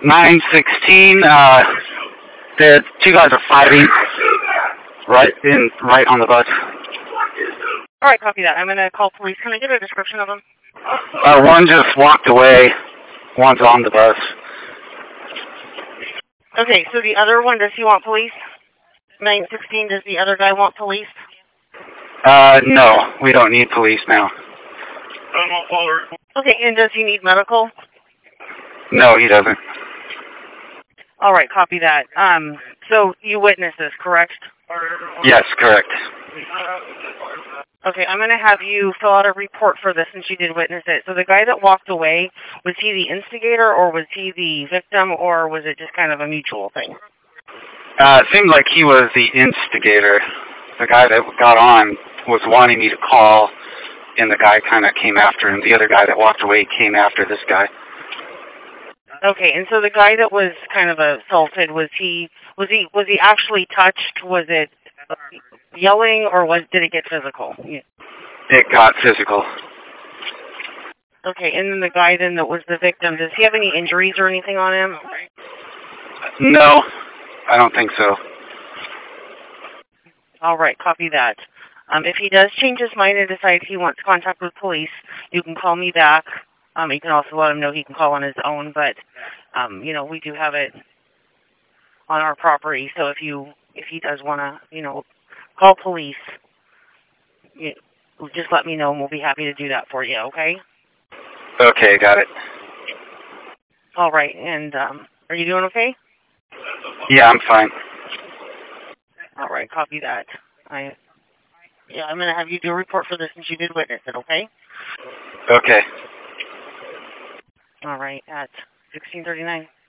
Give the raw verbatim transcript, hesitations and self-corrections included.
nine sixteen, uh, the two guys are fighting right in, right on the bus. All right, copy that. I'm going to call police. Can I get a description of them? Uh, one just walked away. One's on the bus. Okay, so the other one, does he want police? nine sixteen, does the other guy want police? Uh, no, we don't need police now. Okay, and does he need medical? No, he doesn't. All right, copy that. Um, so you witnessed this, correct? Yes, correct. Okay, I'm going to have you fill out a report for this since you did witness it. So the guy that walked away, was he the instigator or was he the victim or was it just kind of a mutual thing? Uh, it seemed like he was the instigator. The guy that got on was wanting me to call, and the guy kind of came after him. The other guy that walked away came after this guy. Okay, and so the guy that was kind of assaulted, was he was he was he actually touched? Was it yelling or was did it get physical? Yeah. It got physical. Okay, and then the guy then that was the victim, does he have any injuries or anything on him? No, I don't think so. All right, copy that. Um, if he does change his mind and decide he wants contact with police, you can call me back. Um, you can also let him know he can call on his own, but, um, you know, we do have it on our property, so if you, if he does want to, you know, call police, you, just let me know and we'll be happy to do that for you, okay? Okay, got it. All right, and um, are you doing okay? Yeah, I'm fine. All right, copy that. I, yeah, I'm going to have you do a report for this since you did witness it, okay? Okay. All right, at sixteen thirty-nine.